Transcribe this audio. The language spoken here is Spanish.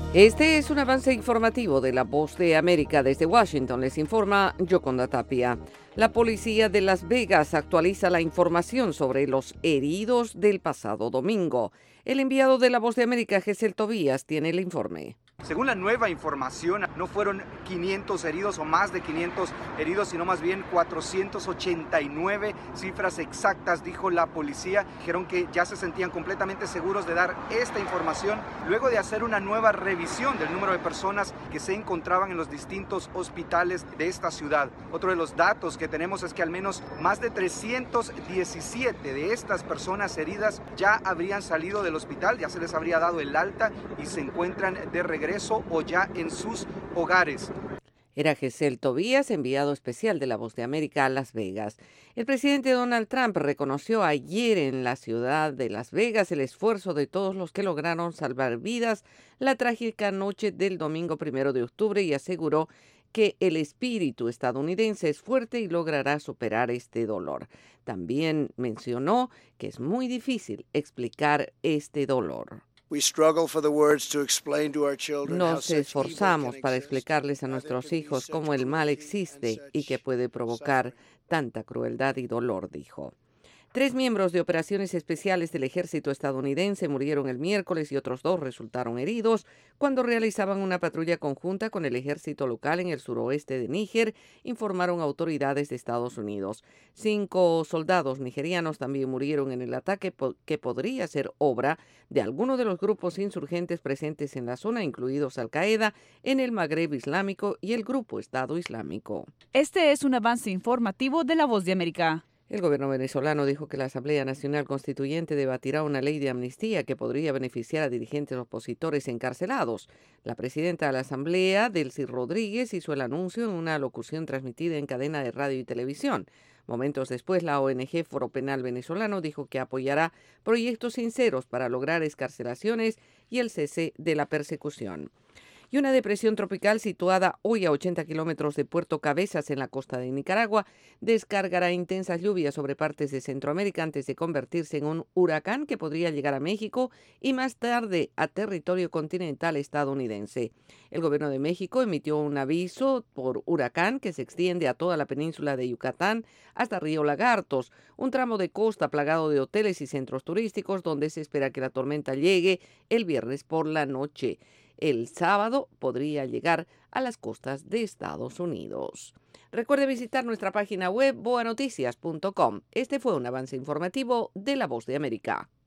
Este es un avance informativo de La Voz de América. Desde Washington les informa Yoconda Tapia. La policía de Las Vegas actualiza la información sobre los heridos del pasado domingo. El enviado de La Voz de América, Gesel Tobías, tiene el informe. Según la nueva información, no fueron 500 heridos o más de 500 heridos, sino más bien 489, cifras exactas, dijo la policía. Dijeron que ya se sentían completamente seguros de dar esta información luego de hacer una nueva revisión del número de personas que se encontraban en los distintos hospitales de esta ciudad. Otro de los datos que tenemos es que al menos más de 317 de estas personas heridas ya habrían salido del hospital, ya se les habría dado el alta y se encuentran de regreso o ya en sus hogares. Era Gesel Tobías, enviado especial de La Voz de América a Las Vegas. El presidente Donald Trump reconoció ayer en la ciudad de Las Vegas el esfuerzo de todos los que lograron salvar vidas la trágica noche del domingo 1 de octubre y aseguró que el espíritu estadounidense es fuerte y logrará superar este dolor. También mencionó que es muy difícil explicar este dolor. Nos esforzamos para explicarles a nuestros hijos cómo el mal existe y que puede provocar tanta crueldad y dolor, dijo. 3 miembros de operaciones especiales del ejército estadounidense murieron el miércoles y otros 2 resultaron heridos cuando realizaban una patrulla conjunta con el ejército local en el suroeste de Níger, informaron autoridades de Estados Unidos. 5 soldados nigerianos también murieron en el ataque que podría ser obra de alguno de los grupos insurgentes presentes en la zona, incluidos Al-Qaeda en el Magreb Islámico y el Grupo Estado Islámico. Este es un avance informativo de La Voz de América. El gobierno venezolano dijo que la Asamblea Nacional Constituyente debatirá una ley de amnistía que podría beneficiar a dirigentes opositores encarcelados. La presidenta de la Asamblea, Delcy Rodríguez, hizo el anuncio en una locución transmitida en cadena de radio y televisión. Momentos después, la ONG Foro Penal Venezolano dijo que apoyará proyectos sinceros para lograr excarcelaciones y el cese de la persecución. Y una depresión tropical situada hoy a 80 kilómetros de Puerto Cabezas en la costa de Nicaragua descargará intensas lluvias sobre partes de Centroamérica antes de convertirse en un huracán que podría llegar a México y más tarde a territorio continental estadounidense. El gobierno de México emitió un aviso por huracán que se extiende a toda la península de Yucatán hasta Río Lagartos, un tramo de costa plagado de hoteles y centros turísticos donde se espera que la tormenta llegue el viernes por la noche. El sábado podría llegar a las costas de Estados Unidos. Recuerde visitar nuestra página web boanoticias.com. Este fue un avance informativo de La Voz de América.